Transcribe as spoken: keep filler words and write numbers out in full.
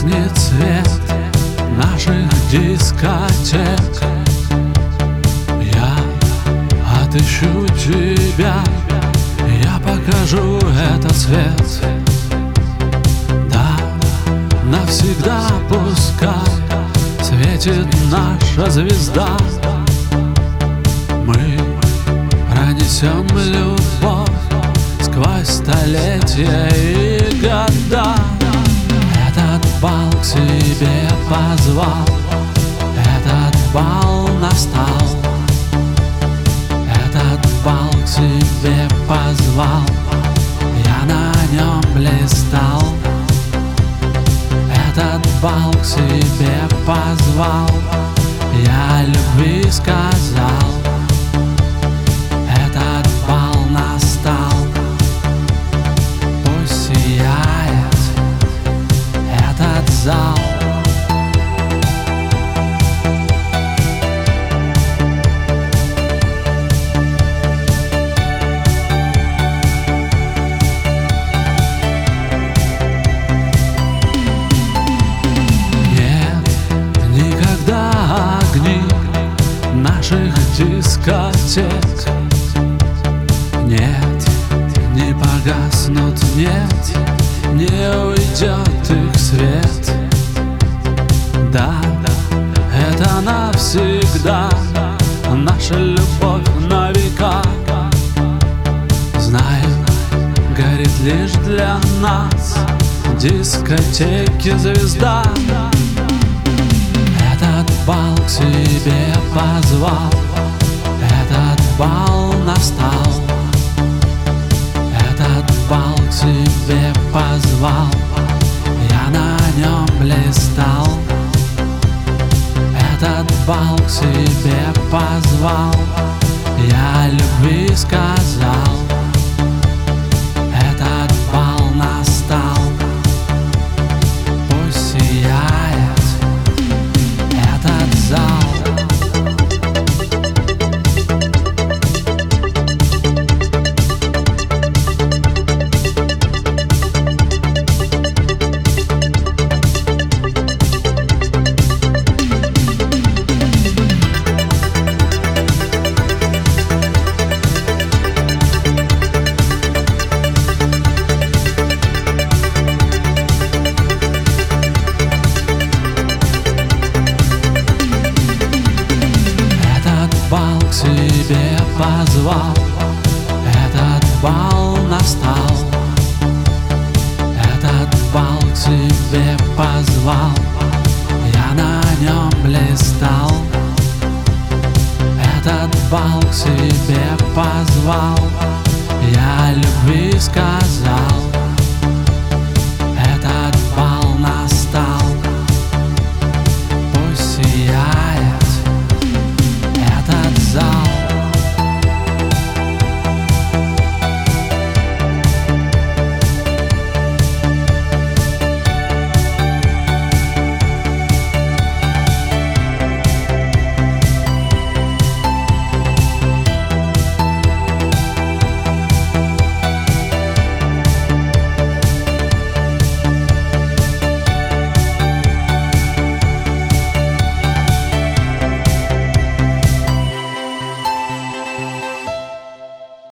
погаснет свет наших дискотек, я отыщу тебя, я покажу этот свет. Да, навсегда пускай светит наша звезда. Мы пронесем любовь сквозь столетия и года. Этот бал к себе позвал, этот бал настал. Этот бал к себе позвал, я на нем блистал. Этот бал к себе позвал, я любви сказал. Этот бал настал, пусть сияет этот зал. Наших дискотек нет, не погаснут, нет, не уйдет их свет. Да, это навсегда наша любовь на века. Знаю, горит лишь для нас дискотеки звезда. Этот бал к себе позвал, этот бал настал. Этот бал к себе позвал, я на нем блистал. Этот бал к себе позвал, я любви сказал. Этот бал настал, пусть сияет этот зал. Бал к себе позвал, этот бал настал. Этот бал к себе позвал, я на нем блистал. Этот бал к себе